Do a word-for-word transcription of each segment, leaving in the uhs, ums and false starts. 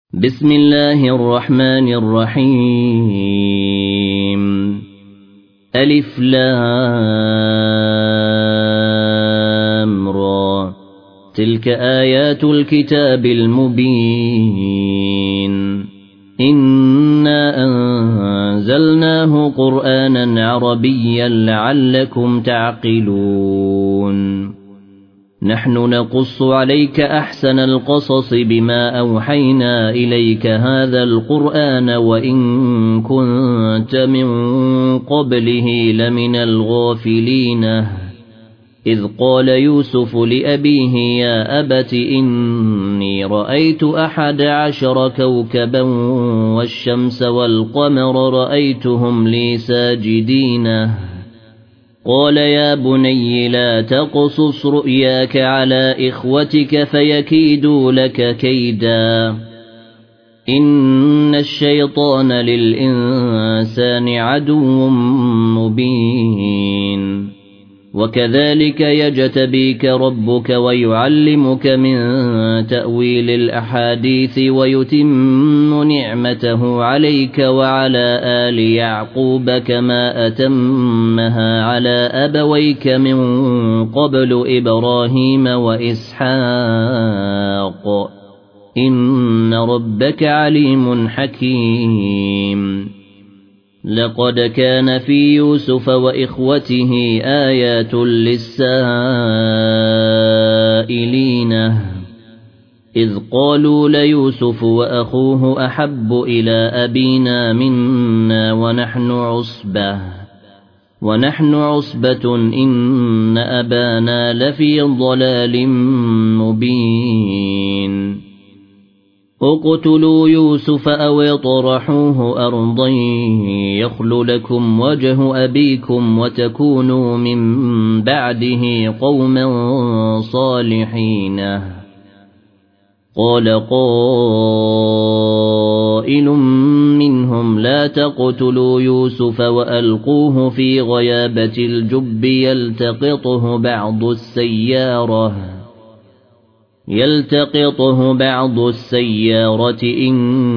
بسم الله الرحمن الرحيم ألف لام را تلك آيات الكتاب المبين إنا أنزلناه قرآنا عربيا لعلكم تعقلون نحن نقص عليك أحسن القصص بما أوحينا إليك هذا القرآن وإن كنت من قبله لمن الغافلين إذ قال يوسف لأبيه يا أبت إني رأيت أحد عشر كوكبا والشمس والقمر رأيتهم لي ساجدين قال يا بني لا تقصص رؤياك على إخوتك فيكيدوا لك كيدا إن الشيطان للإنسان عدو مبين وكذلك يجتبيك ربك ويعلمك من تأويل الأحاديث ويتم نعمته عليك وعلى آل يعقوب كما أتمها على أبويك من قبل إبراهيم وإسحاق إن ربك عليم حكيم لقد كان في يوسف وإخوته آيات للسائلين إذ قالوا ليوسف وأخوه أحب إلى أبينا منا ونحن عصبة ونحن عصبة إن أبانا لفي ضلال مبين اقتلوا يوسف أو اطرحوه أرضا يخل لكم وجه أبيكم وتكونوا من بعده قوما صالحين قال قائل منهم لا تقتلوا يوسف وألقوه في غيابة الجب يلتقطه بعض السيارة يلتقطه بعض السيارة إن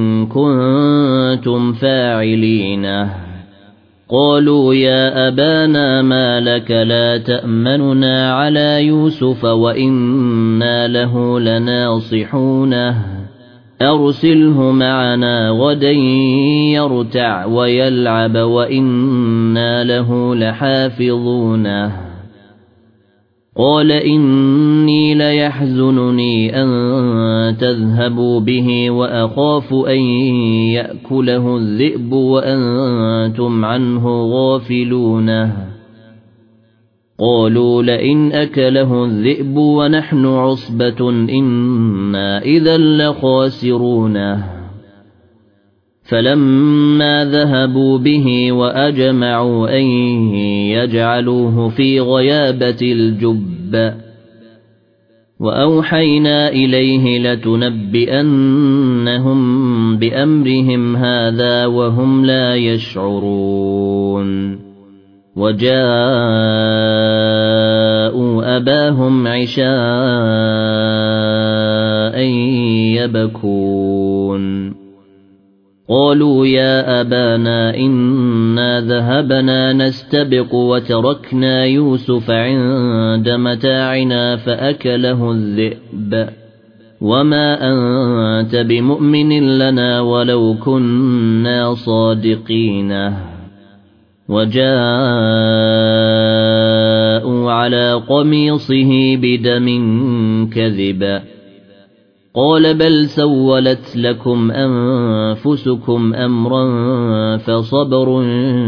كنتم فاعلين قالوا يا أبانا ما لك لا تأمننا على يوسف وإنا له لناصحونه أرسله معنا غدا يرتع ويلعب وإنا له لحافظونه قال إني ليحزنني أن تذهبوا به وأخاف أن يأكله الذئب وأنتم عنه غافلون قالوا لئن أكله الذئب ونحن عصبة إنا إذا لخاسرون فلما ذهبوا به وأجمعوا أن يجعلوه في غيابة الجب وأوحينا إليه لتنبئنهم بأمرهم هذا وهم لا يشعرون وجاءوا أباهم عشاء يبكون قالوا يا أبانا إنا ذهبنا نستبق وتركنا يوسف عند متاعنا فأكله الذئب وما أنت بمؤمن لنا ولو كنا صادقين وجاءوا على قميصه بدم كذب قال بل سولت لكم أنفسكم أمرا فصبر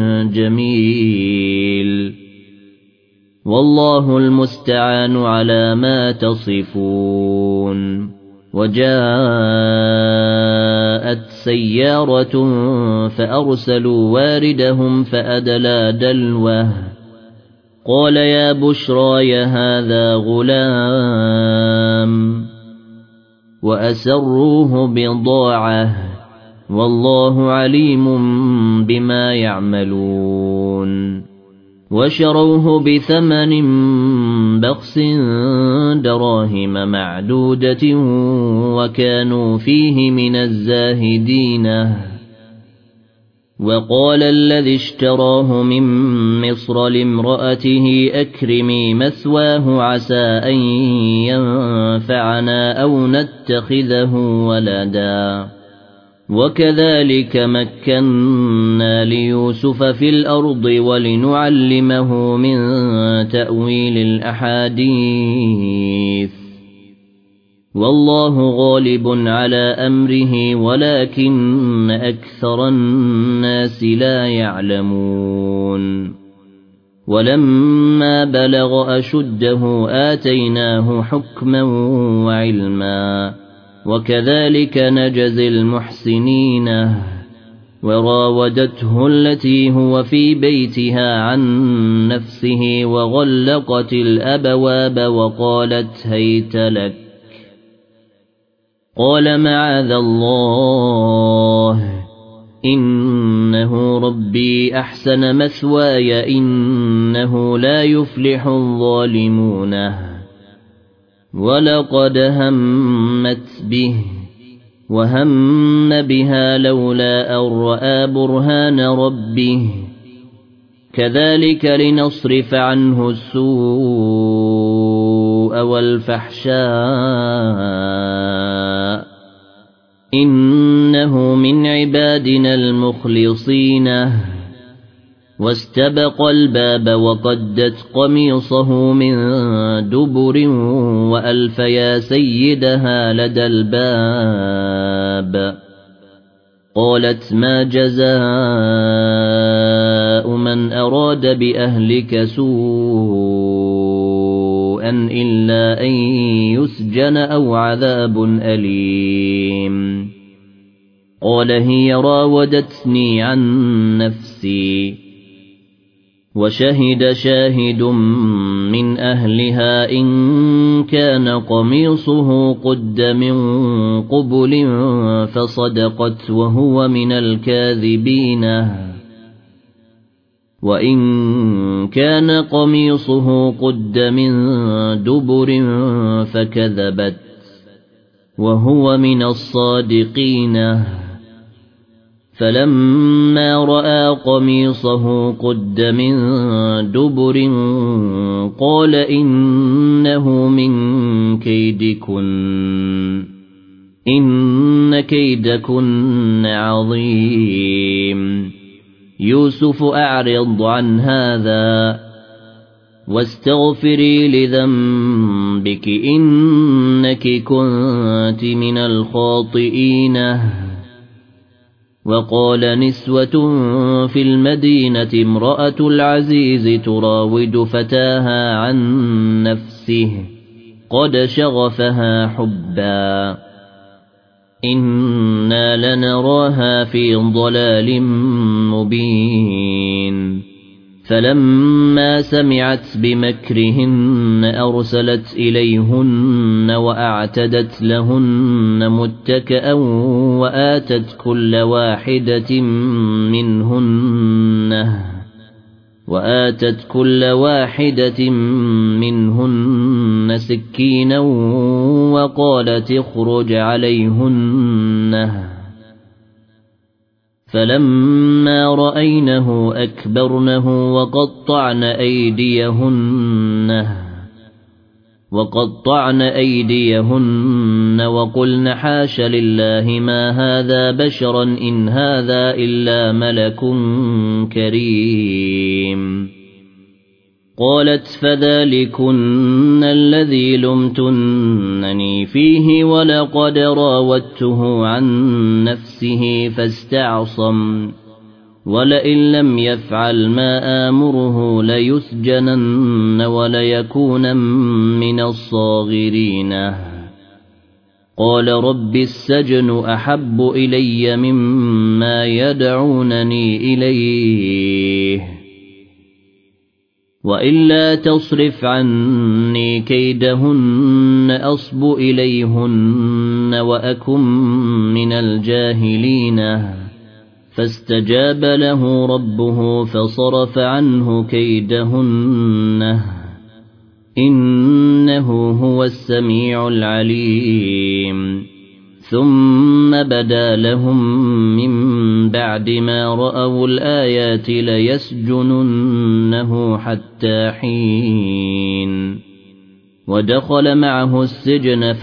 جميل والله المستعان على ما تصفون وجاءت سيارة فأرسلوا واردهم فأدلى دلوه قال يا بشرى هذا غلام وأسروه بضاعة والله عليم بما يعملون وشروه بثمن بخس دراهم معدودة وكانوا فيه من الزاهدين. وقال الذي اشتراه من مصر لامرأته أكرمي مثواه عسى أن ينفعنا أو نتخذه ولدا. وكذلك مكنا ليوسف في الأرض ولنعلمه من تأويل الأحاديث والله غالب على أمره ولكن أكثر الناس لا يعلمون. ولما بلغ أشده آتيناه حكما وعلما وكذلك نجزي المحسنين. وراودته التي هو في بيتها عن نفسه وغلقت الأبواب وقالت هيت لك. قال معاذ الله إنه ربي أحسن مثواي إنه لا يفلح الظالمون. ولقد همت به وهم بها لولا أن رأى برهان ربه كذلك لنصرف عنه السوء والفحشاء إنه من عبادنا المخلصين. واستبق الباب وقدت قميصه من دبر وألف يا سيدها لدى الباب. قالت ما جزاء من أراد بأهلك سوءا إلا أن يسجن أو عذاب أليم. قال هي راودتني عن نفسي. وشهد شاهد من أهلها إن كان قميصه قد من قبل فصدقت وهو من الكاذبين. وإن كان قميصه قد من دبر فكذبت وهو من الصادقين. فلما رأى قميصه قد من دبر قال إنه من كيدكن إن كيدكن عظيم. يوسف أعرض عن هذا واستغفري لذنبك إنك كنت من الخاطئين. وقال نسوة في المدينة امرأة العزيز تراود فتاها عن نفسه قد شغفها حبا إنا لنراها في ضلال مبين. فلما سمعت بمكرهن أرسلت إليهن وأعتدت لهن متكئا وآتت كل واحدة منهن وآتت كل واحدة منهن سكينا وقالت اخرج عليهن. فلما رأينه أكبرنه وقطعن أيديهن وقطعن أيديهن وقلن حاش لله ما هذا بشرا إن هذا إلا ملك كريم. قالت فذلكن الذي لمتنني فيه ولقد راودته عن نفسه فاستعصم ولئن لم يفعل ما آمره ليسجنن وليكون من الصاغرين. قال رب السجن أحب إلي مما يدعونني إليه وإلا تصرف عني كيدهن أصب إليهن وأكن من الجاهلين. فاستجاب له ربه فصرف عنه كيدهن إنه هو السميع العليم ثم بدا لهم من بعد ما رأوا الآيات ليسجننه حتى حين ودخل معه السجن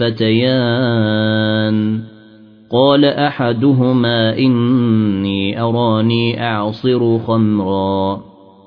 فتيان قال أحدهما إني أراني أعصر خمرا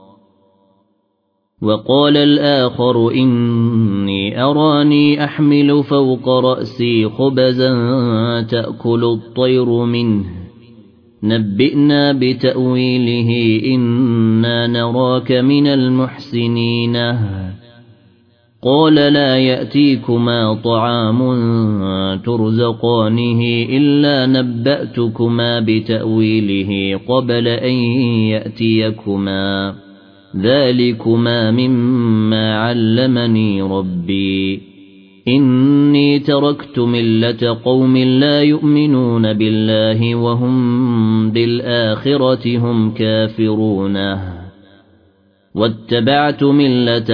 وقال الآخر إني أراني أحمل فوق رأسي خبزا تأكل الطير منه نبئنا بتأويله إنا نراك من المحسنين قال لا يأتيكما طعام ترزقانه إلا نبأتكما بتأويله قبل أن يأتيكما ذلكما مما علمني ربي إني تركت ملة قوم لا يؤمنون بالله وهم بالآخرة هم كافرون واتبعت ملة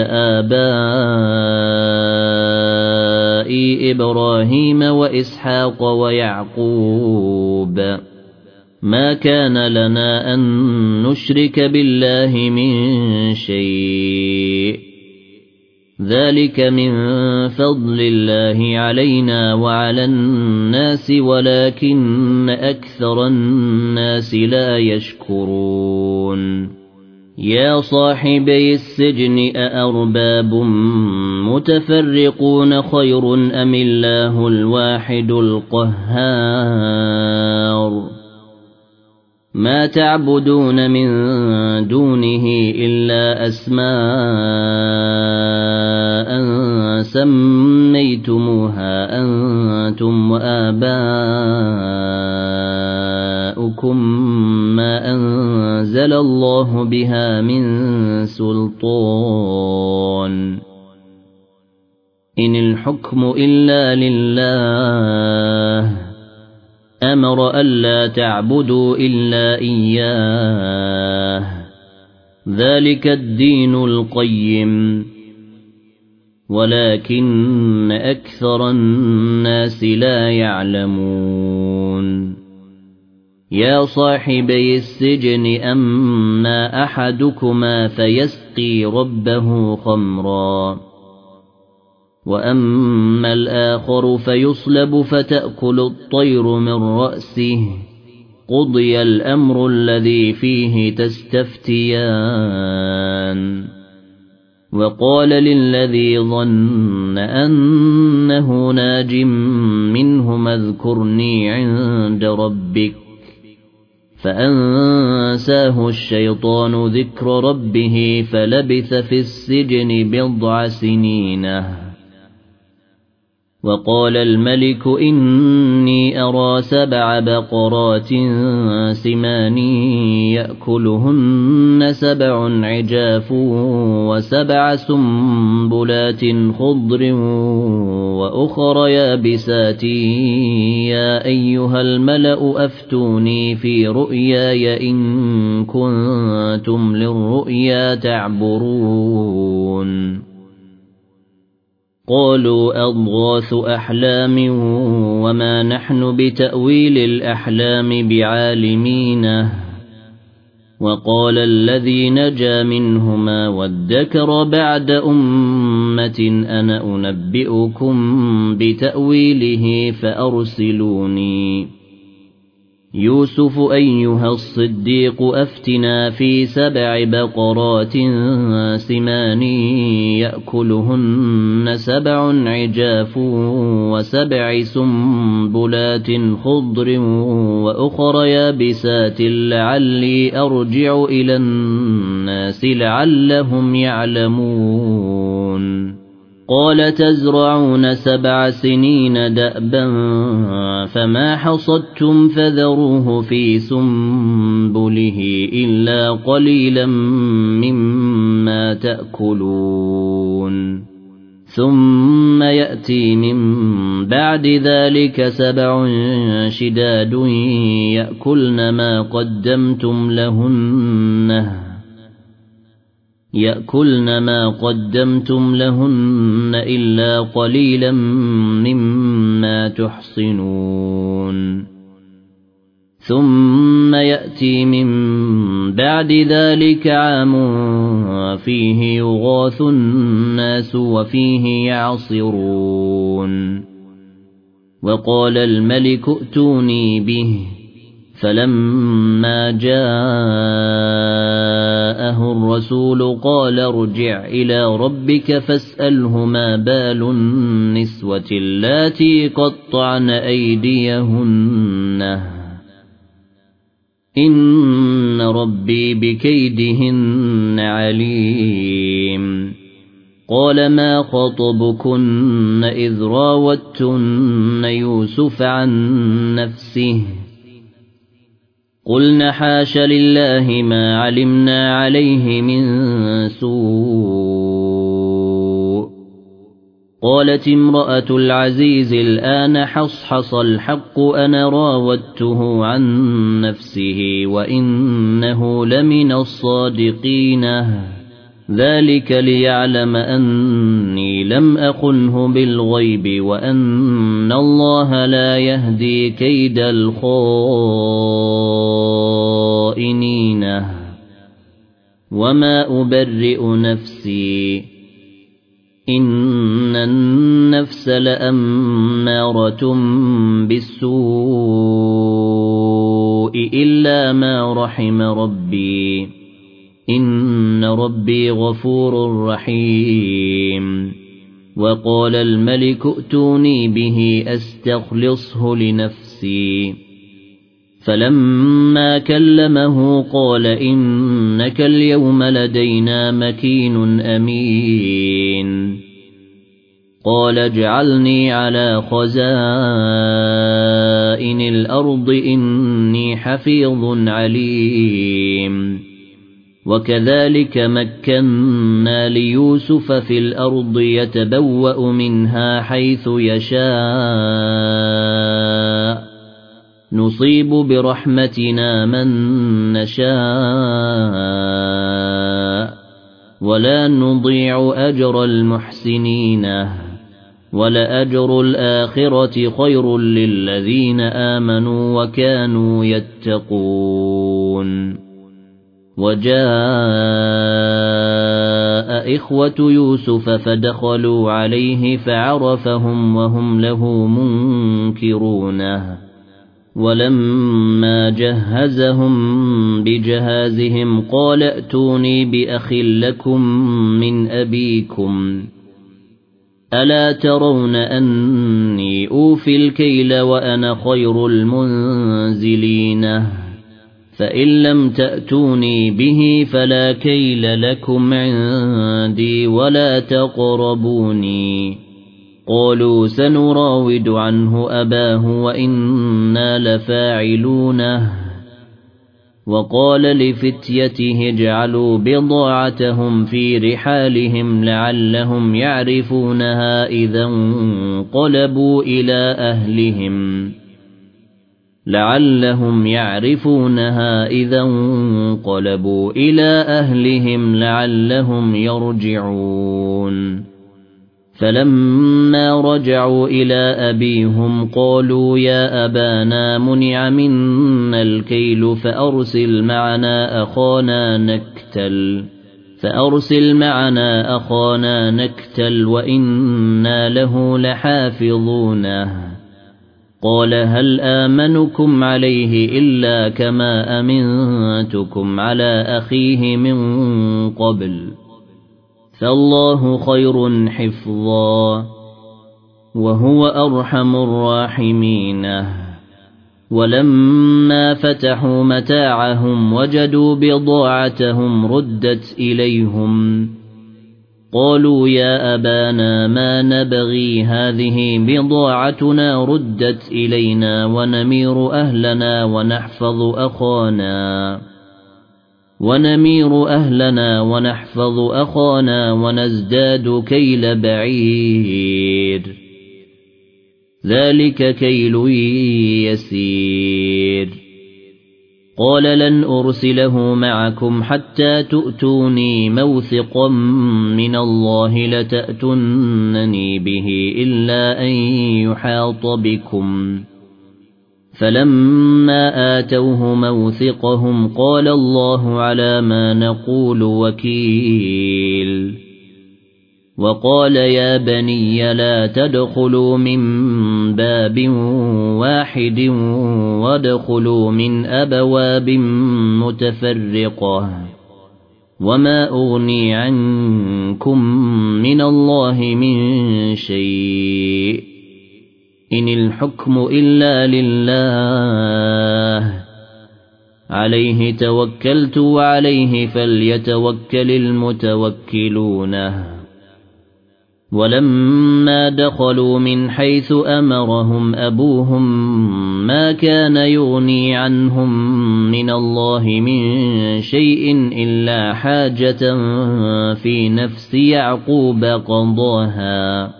آبائي إبراهيم وإسحاق ويعقوب ما كان لنا أن نشرك بالله من شيء ذلك من فضل الله علينا وعلى الناس ولكن أكثر الناس لا يشكرون يا صاحبي السجن أأرباب متفرقون خير أم الله الواحد القهار ما تعبدون من دونه إلا أسماء سميتموها أنتم وآباؤكم ما أنزل الله بها من سلطان إن الحكم إلا لله أمر ألا تعبدوا إلا إياه ذلك الدين القيم ولكن أكثر الناس لا يعلمون يا صاحبي السجن أما أحدكما فيسقي ربه خمرا وأما الآخر فيصلب فتأكل الطير من رأسه قضي الأمر الذي فيه تستفتيان وقال للذي ظن أنه ناج منهما اذكرني عند ربك فأنساه الشيطان ذكر ربه فلبث في السجن بضع سنين وقال الملك إني أرى سبع بقرات سمان يأكلهن سبع عجاف وسبع سنبلات خضر وأخر يابسات يا أيها الملأ أفتوني في رؤياي إن كنتم للرؤيا تعبرون قالوا أضغاث أحلام وما نحن بتأويل الأحلام بعالمين وقال الذي نجا منهما وادكر بعد أمة أنا أنبئكم بتأويله فأرسلوني يوسف أيها الصديق أفتنا في سبع بقرات سمان يأكلهن سبع عجاف وسبع سنبلات خضر وأخر يابسات لعلي أرجع إلى الناس لعلهم يعلمون قال تزرعون سبع سنين دأبا فما حصدتم فذروه في سنبله إلا قليلا مما تأكلون ثم يأتي من بعد ذلك سبع شداد يأكلن ما قدمتم لهن يأكلن ما قدمتم لهن إلا قليلا مما تحصنون ثم يأتي من بعد ذلك عام فيه يغاث الناس وفيه يعصرون وقال الملك ائتوني به فلما جاءه الرسول قال ارجع إلى ربك فاسأله ما بال النسوة اللاتي قطعن أيديهن إن ربي بكيدهن عليم قال ما خطبكن إذ راوتن يوسف عن نفسه قلن حاش لله ما علمنا عليه من سوء قالت امرأة العزيز الآن حصحص الحق أنا راودته عن نفسه وإنه لمن الصادقين ذلك ليعلم أني لم أخنه بالغيب وأن الله لا يهدي كيد الخائنين وما أبرئ نفسي إن النفس لأمارة بالسوء إلا ما رحم ربي إن ربي غفور رحيم وقال الملك ائتوني به أستخلصه لنفسي فلما كلمه قال إنك اليوم لدينا مكين أمين قال اجعلني على خزائن الأرض إني حفيظ عليم وكذلك مكنا ليوسف في الأرض يتبوأ منها حيث يشاء نصيب برحمتنا من نشاء ولا نضيع أجر المحسنين ولأجر الآخرة خير للذين آمنوا وكانوا يتقون وجاء إخوة يوسف فدخلوا عليه فعرفهم وهم له منكرونه ولما جهزهم بجهازهم قال ائتوني بأخ لكم من أبيكم ألا ترون أني أوفي الكيل وأنا خير المنزلين فإن لم تأتوني به فلا كيل لكم عندي ولا تقربوني قالوا سنراود عنه أباه وإنا لفاعلونه وقال لفتيته اجعلوا بضاعتهم في رحالهم لعلهم يعرفونها إذا انقلبوا إلى أهلهم لعلهم يعرفونها إذا انقلبوا إلى أهلهم لعلهم يرجعون فلما رجعوا إلى أبيهم قالوا يا أبانا منع منا الكيل فأرسل معنا أخانا نكتل فأرسل معنا أخانا نكتل وإنا له لحافظونه قال هل آمنكم عليه إلا كما أمنتكم على أخيه من قبل فالله خير حفظا وهو أرحم الراحمين ولما فتحوا متاعهم وجدوا بضاعتهم ردت إليهم قالوا يا أبانا ما نبغي هذه بضاعتنا ردت إلينا ونمير أهلنا ونحفظ أخانا ونمير أهلنا ونحفظ أخانا ونزداد كيل بعير ذلك كيل يسير قال لن أرسله معكم حتى تؤتوني موثقا من الله لتأتونني به إلا أن يحاط بكم فلما آتوه موثقهم قال الله على ما نقول وكيل وقال يا بني لا تدخلوا من باب واحد وادخلوا من أبواب متفرقة وما أغني عنكم من الله من شيء إن الحكم إلا لله عليه توكلت وعليه فليتوكل المتوكلون ولما دخلوا من حيث أمرهم أبوهم ما كان يغني عنهم من الله من شيء إلا حاجة في نفس يعقوب قضاها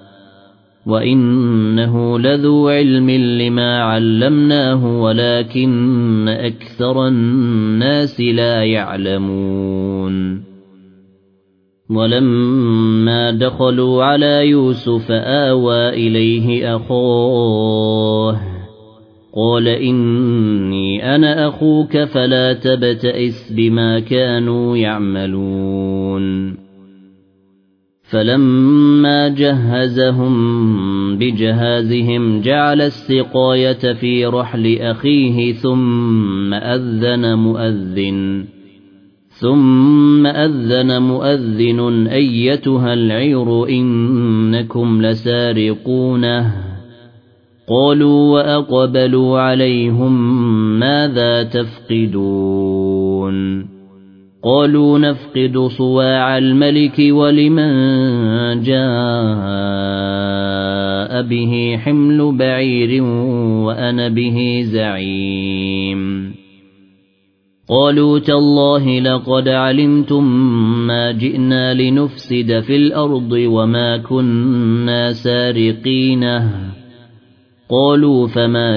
وإنه لذو علم لما علمناه ولكن أكثر الناس لا يعلمون ولما دخلوا على يوسف آوى إليه أخاه قال إني أنا أخوك فلا تبتئس بما كانوا يعملون فلما جهزهم بجهازهم جعل السقاية في رحل أخيه ثم أذن مؤذن ثم أذن مؤذن أيتها العير إنكم لسارقونه قالوا وأقبلوا عليهم ماذا تفقدون قالوا نفقد صواع الملك ولمن جاء به حمل بعير وأنا به زعيم قالوا تالله لقد علمتم ما جئنا لنفسد في الأرض وما كنا سارقينه قالوا فما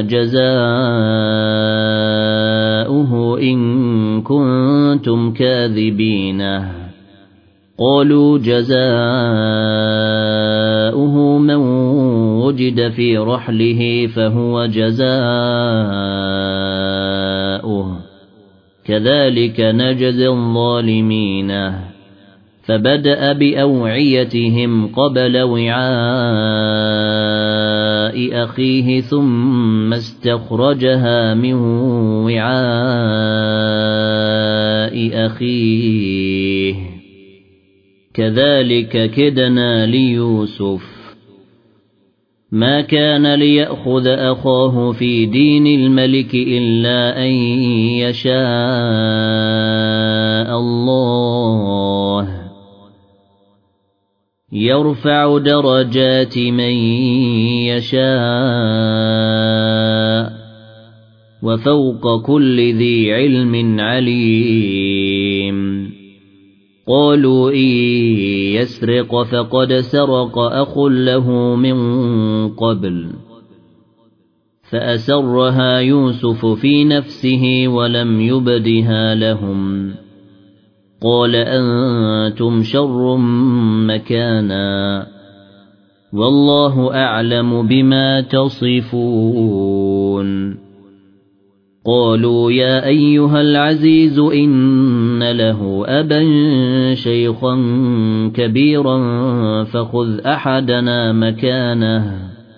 جزاؤه إن كنتم كاذبين قالوا جزاؤه من وجد في رحله فهو جزاؤه كذلك نجزي الظالمين فبدأ بأوعيتهم قبل وعاء أخيه ثم استخرجها من وعاء أخيه كذلك كدنا ليوسف ما كان ليأخذ أخاه في دين الملك إلا أن يشاء الله يرفع درجات من يشاء وفوق كل ذي علم عليم قالوا إن يسرق فقد سرق أخ له من قبل فأسرها يوسف في نفسه ولم يبدها لهم قال أنتم شر مكانا والله أعلم بما تصفون قالوا يا أيها العزيز إن له أبا شيخا كبيرا فخذ أحدنا مكانه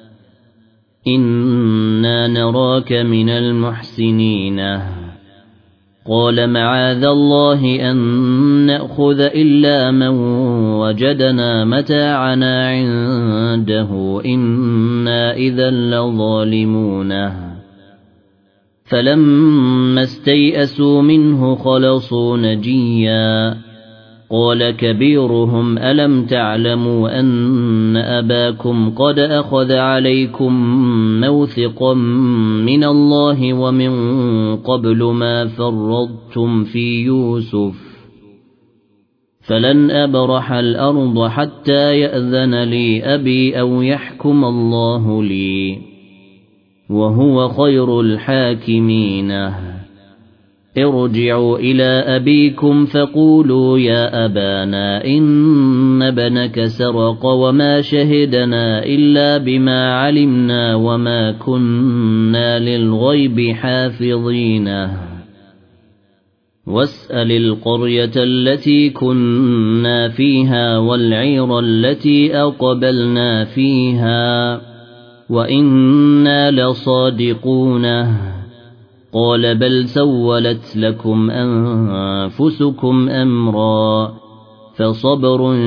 إنا نراك من المحسنين قال معاذ الله أن نأخذ إلا من وجدنا متاعنا عنده إنا إذا لظالمون فلما استيئسوا منه خلصوا نجيا قال كبيرهم ألم تعلموا أن أباكم قد أخذ عليكم موثقا من الله ومن قبل ما فرطتم في يوسف فلن أبرح الأرض حتى يأذن لي أبي أو يحكم الله لي وهو خير الحاكمين ارجعوا إلى أبيكم فقولوا يا أبانا إن ابنك سرق وما شهدنا إلا بما علمنا وما كنا للغيب حافظين واسأل القرية التي كنا فيها والعير التي أقبلنا فيها وإنا لصادقون قال بل سولت لكم أنفسكم أمرا فصبر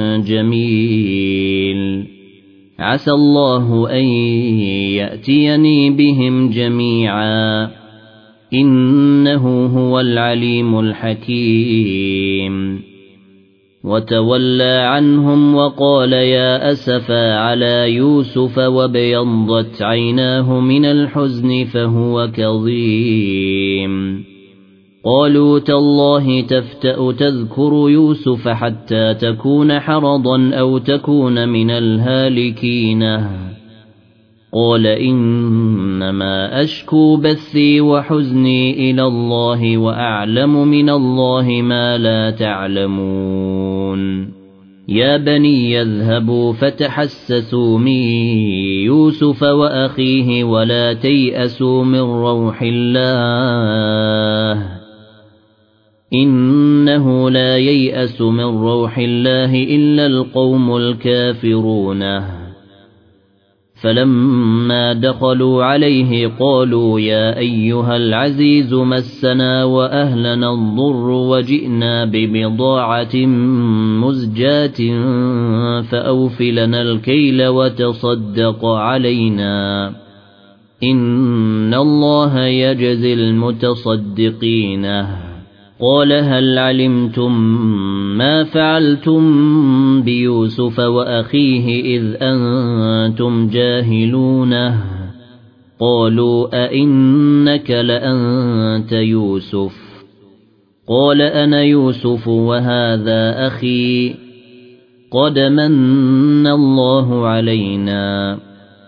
جميل عسى الله أن يأتيني بهم جميعا إنه هو العليم الحكيم وتولى عنهم وقال يا أسفا على يوسف وابيضت عيناه من الحزن فهو كظيم قالوا تالله تفتأ تذكر يوسف حتى تكون حرضا أو تكون من الهالكين قال إنما أشكو بثي وحزني إلى الله وأعلم من الله ما لا تعلمون يا بني يذهبوا فتحسسوا من يوسف وأخيه ولا تيأسوا من روح الله إنه لا ييأس من روح الله إلا القوم الكافرون فلما دخلوا عليه قالوا يا أيها العزيز مسنا وأهلنا الضر وجئنا ببضاعة مزجاة فأوف لنا الكيل وتصدق علينا إن الله يجزي المتصدقين قال هل علمتم ما فعلتم بيوسف وأخيه إذ أنتم جاهلونه قالوا أئنك لأنت يوسف قال أنا يوسف وهذا أخي قد من الله علينا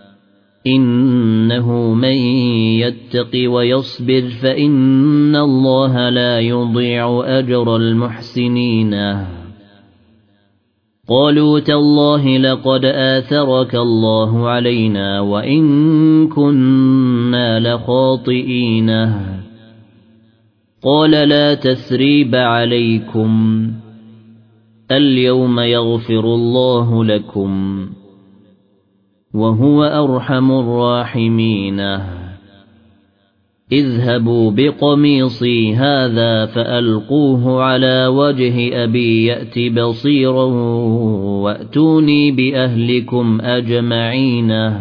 إنه من يتق ويصبر فإن الله لا يضيع أجر المحسنين قالوا تالله لقد آثرك الله علينا وإن كنا لخاطئين قال لا تثريب عليكم اليوم يغفر الله لكم وهو أرحم الراحمين اذهبوا بقميصي هذا فألقوه على وجه أبي يأت بصيرا وأتوني بأهلكم أجمعين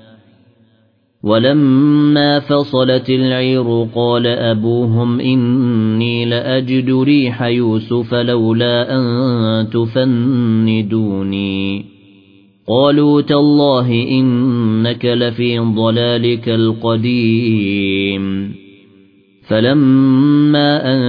ولما فصلت العير قال أبوهم إني لأجد ريح يوسف لولا أن تفندوني قالوا تالله إنك لفي ضلالك القديم فلما أن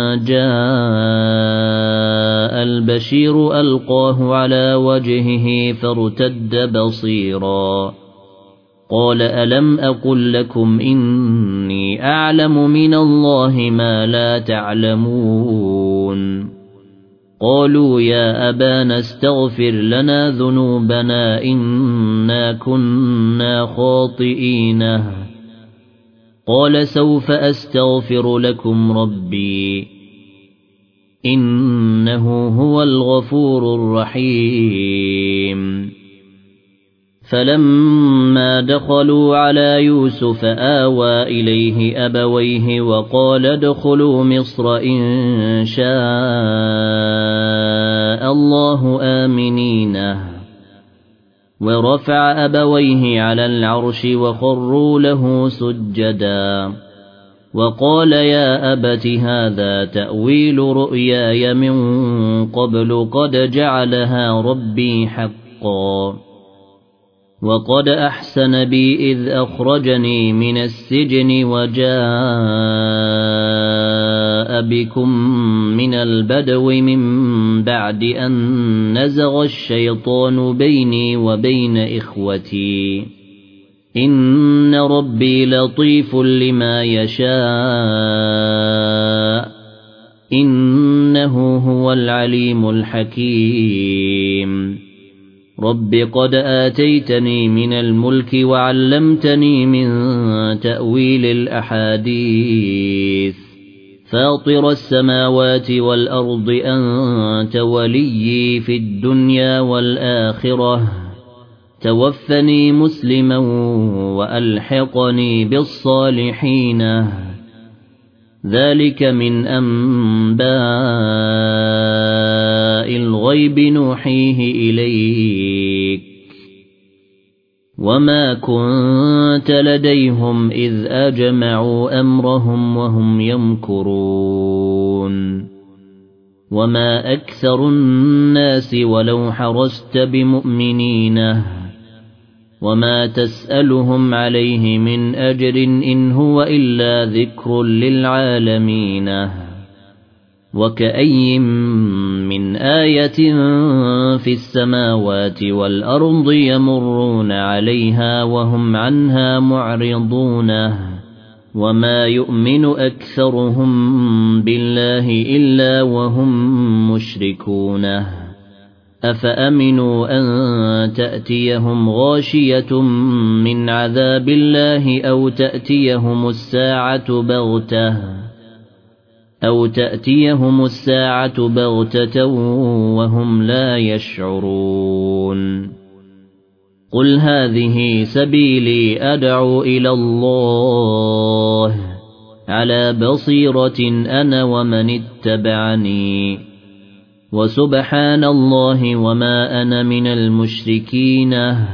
جاء البشير ألقاه على وجهه فارتد بصيرا قال ألم أقل لكم إني أعلم من الله ما لا تعلمون قالوا يا أبانا استغفر لنا ذنوبنا إنا كنا خاطئين قال سوف أستغفر لكم ربي إنه هو الغفور الرحيم فلما دخلوا على يوسف آوى إليه أبويه وقال ادخلوا مصر إن شاء الله آمنين ورفع أبويه على العرش وخروا له سجدا وقال يا أبت هذا تأويل رؤياي من قبل قد جعلها ربي حقا وقد أحسن بي إذ أخرجني من السجن وجاء بكم من البدو من بعد أن نزغ الشيطان بيني وبين إخوتي إن ربي لطيف لما يشاء إنه هو العليم الحكيم رب قد آتيتني من الملك وعلمتني من تأويل الأحاديث فاطر السماوات والأرض أنت وليي في الدنيا والآخرة توفني مسلما وألحقني بالصالحين ذلك من أنباء الغيب نوحيه إليك وما كنت لديهم إذ أجمعوا أمرهم وهم يمكرون وما أكثر الناس ولو حرصت بمؤمنين وما تسألهم عليه من أجر إن هو إلا ذكر للعالمين وكأي من آية في السماوات والأرض يمرون عليها وهم عنها معرضون وما يؤمن أكثرهم بالله إلا وهم مشركون أفأمنوا أن تأتيهم غاشية من عذاب الله أو تأتيهم الساعة بغتة أو تأتيهم الساعة بغتة وهم لا يشعرون قل هذه سبيلي أدعو إلى الله على بصيرة أنا ومن اتبعني وسبحان الله وما أنا من المشركين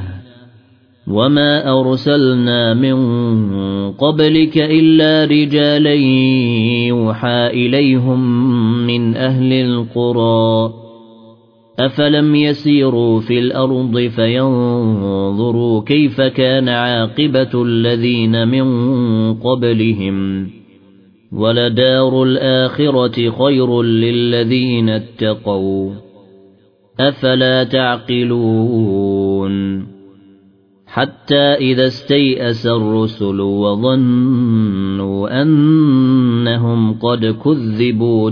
وما أرسلنا من قبلك إلا رجالا يوحى إليهم من أهل القرى أفلم يسيروا في الأرض فينظروا كيف كان عاقبة الذين من قبلهم ولدار الآخرة خير للذين اتقوا أفلا تعقلون حتى إذا استيأس الرسل وظنوا أنهم قد كذبوا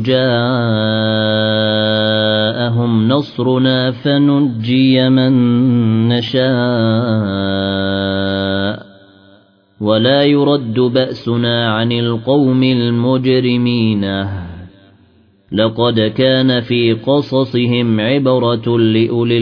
جاءهم نصرنا فنجي من نشاء ولا يرد بأسنا عن القوم المجرمين لقد كان في قصصهم عبرة لأولي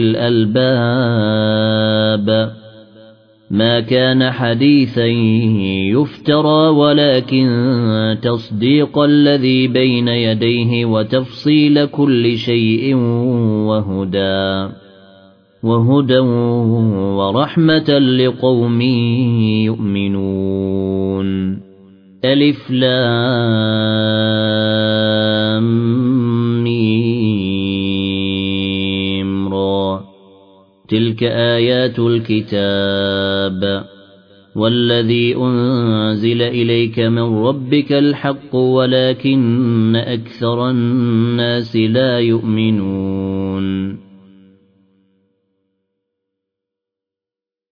الألباب ما كان حديثا يفترى ولكن تصديق الذي بين يديه وتفصيل كل شيء وهدى وهدى ورحمة لقوم يؤمنون ألف لام ميم را تلك آيات الكتاب والذي أنزل إليك من ربك الحق ولكن أكثر الناس لا يؤمنون